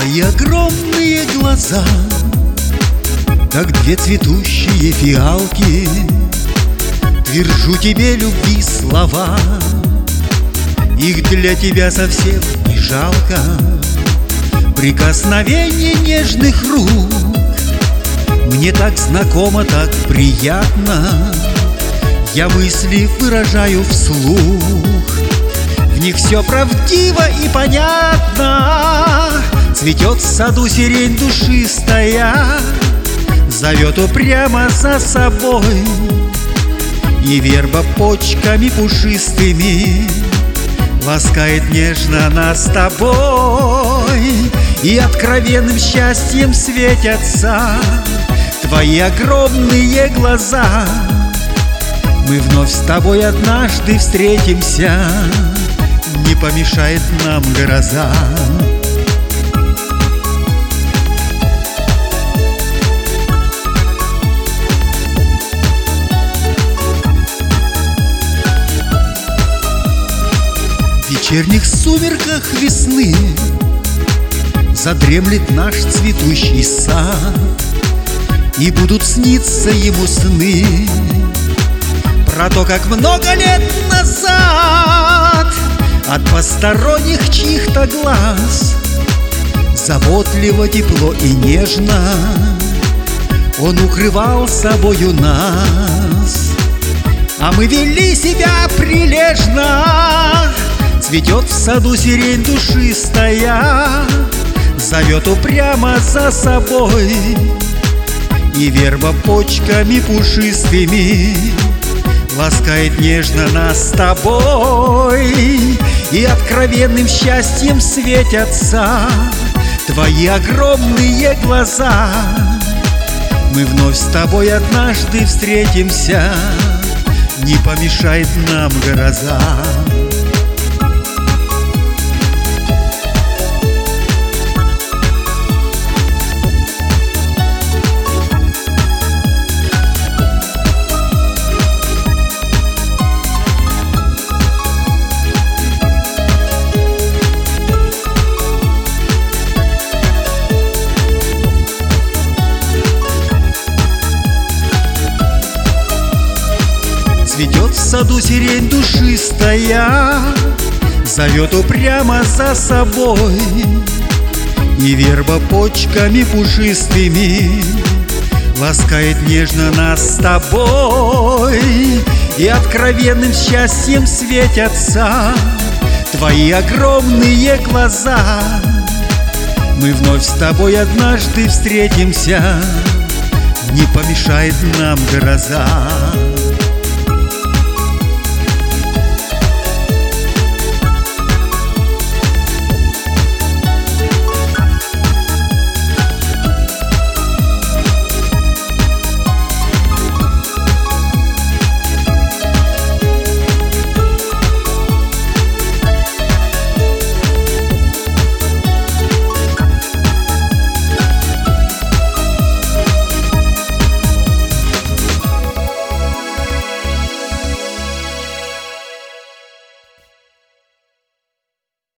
Твои огромные глаза, как две цветущие фиалки, твержу тебе любви слова, их для тебя совсем не жалко. Прикосновение нежных рук мне так знакомо, так приятно. Я мысли выражаю вслух, в них все правдиво и понятно. Цветет в саду сирень душистая, зовет упрямо за собой, и верба почками пушистыми ласкает нежно нас с тобой. И откровенным счастьем светятся твои огромные глаза. Мы вновь с тобой однажды встретимся, не помешает нам гроза. В вечерних сумерках весны задремлет наш цветущий сад, и будут сниться ему сны про то, как много лет назад от посторонних чьих-то глаз заботливо, тепло и нежно он укрывал собою нас, а мы вели себя прилежно. Цветет в саду сирень душистая, зовет упрямо за собой, и верба почками пушистыми ласкает нежно нас с тобой. И откровенным счастьем светятся твои огромные глаза. Мы вновь с тобой однажды встретимся, не помешает нам гроза. Цветет в саду сирень душистая, зовет упрямо за собой, и верба почками пушистыми ласкает нежно нас с тобой. И откровенным счастьем светятся твои огромные глаза. Мы вновь с тобой однажды встретимся, не помешает нам гроза.